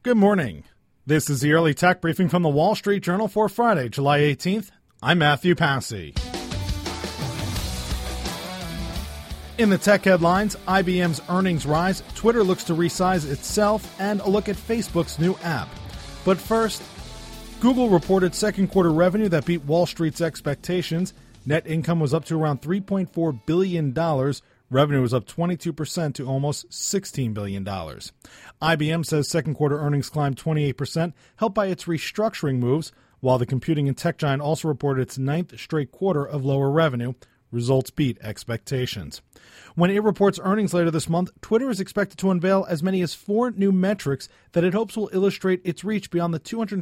Good morning. This is the Early Tech Briefing from the Wall Street Journal for Friday, July 18th. I'm Matthew Passy. In the tech headlines, IBM's earnings rise, Twitter looks to resize itself, and a look at Facebook's new app. But first, Google reported second quarter revenue that beat Wall Street's expectations. Net income was up to around $3.4 billion. Revenue was up 22% to almost $16 billion. IBM says second quarter earnings climbed 28%, helped by its restructuring moves, while the computing and tech giant also reported its ninth straight quarter of lower revenue. Results beat expectations. When it reports earnings later this month, Twitter is expected to unveil as many as 4 new metrics that it hopes will illustrate its reach beyond the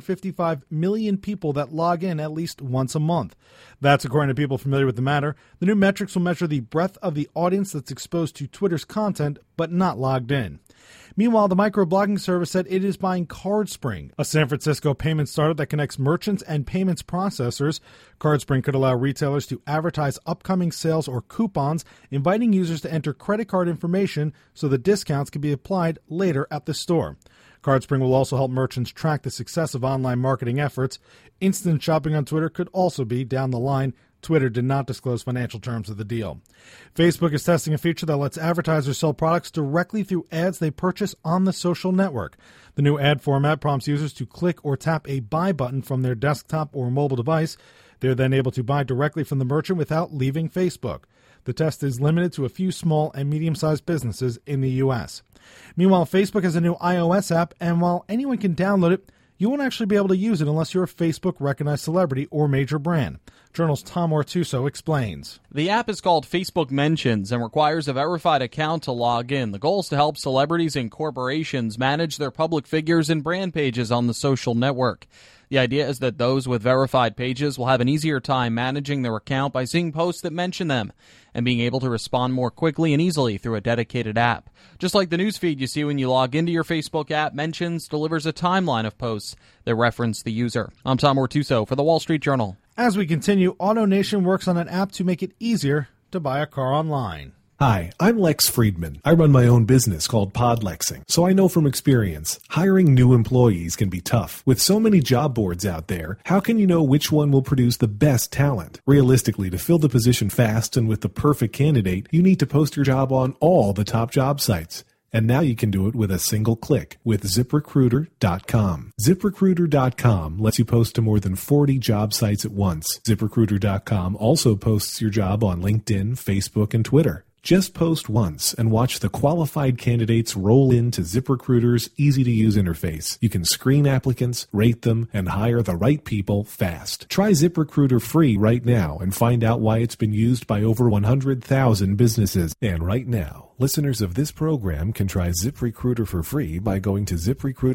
255 million people that log in at least once a month. That's according to people familiar with the matter. The new metrics will measure the breadth of the audience that's exposed to Twitter's content but not logged in. Meanwhile, the microblogging service said it is buying CardSpring, a San Francisco payment startup that connects merchants and payments processors. CardSpring could allow retailers to advertise upcoming sales or coupons, inviting users to enter credit card information so the discounts can be applied later at the store. CardSpring will also help merchants track the success of online marketing efforts. Instant shopping on Twitter could also be down the line. Twitter did not disclose financial terms of the deal. Facebook is testing a feature that lets advertisers sell products directly through ads they purchase on the social network. The new ad format prompts users to click or tap a buy button from their desktop or mobile device. They're then able to buy directly from the merchant without leaving Facebook. The test is limited to a few small and medium-sized businesses in the U.S. Meanwhile, Facebook has a new iOS app, and while anyone can download it, you won't actually be able to use it unless you're a Facebook-recognized celebrity or major brand. Journal's Tom Ortuso explains. The app is called Facebook Mentions and requires a verified account to log in. The goal is to help celebrities and corporations manage their public figures and brand pages on the social network. The idea is that those with verified pages will have an easier time managing their account by seeing posts that mention them and being able to respond more quickly and easily through a dedicated app. Just like the newsfeed you see when you log into your Facebook app, Mentions delivers a timeline of posts that reference the user. I'm Tom Ortuso for The Wall Street Journal. As we continue, AutoNation works on an app to make it easier to buy a car online. Hi, I'm Lex Friedman. I run my own business called Podlexing, so I know from experience, hiring new employees can be tough. With so many job boards out there, how can you know which one will produce the best talent? Realistically, to fill the position fast and with the perfect candidate, you need to post your job on all the top job sites. And now you can do it with a single click with ZipRecruiter.com. ZipRecruiter.com lets you post to more than 40 job sites at once. ZipRecruiter.com also posts your job on LinkedIn, Facebook, and Twitter. Just post once and watch the qualified candidates roll into ZipRecruiter's easy-to-use interface. You can screen applicants, rate them, and hire the right people fast. Try ZipRecruiter free right now and find out why it's been used by over 100,000 businesses. And right now, listeners of this program can try ZipRecruiter for free by going to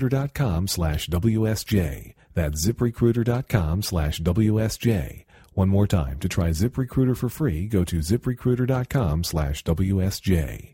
ZipRecruiter.com/WSJ. That's ZipRecruiter.com/WSJ. One more time, to try ZipRecruiter for free, go to ZipRecruiter.com/WSJ.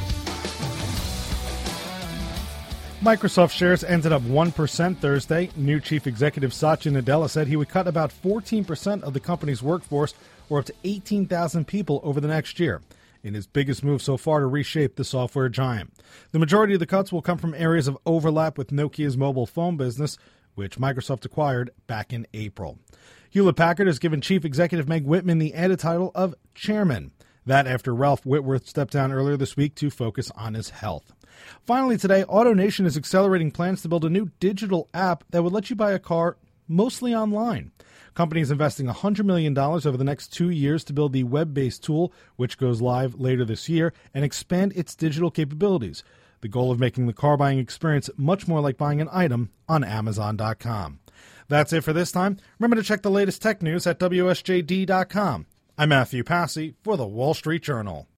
Microsoft shares ended up 1% Thursday. New chief executive Satya Nadella said he would cut about 14% of the company's workforce, or up to 18,000 people, over the next year, in his biggest move so far to reshape the software giant. The majority of the cuts will come from areas of overlap with Nokia's mobile phone business, which Microsoft acquired back in April. Hewlett-Packard has given Chief Executive Meg Whitman the added title of Chairman. That after Ralph Whitworth stepped down earlier this week to focus on his health. Finally today, AutoNation is accelerating plans to build a new digital app that would let you buy a car mostly online. Company is investing $100 million over the next 2 years to build the web-based tool, which goes live later this year, and expand its digital capabilities. The goal of making the car buying experience much more like buying an item on Amazon.com. That's it for this time. Remember to check the latest tech news at WSJD.com. I'm Matthew Passy for The Wall Street Journal.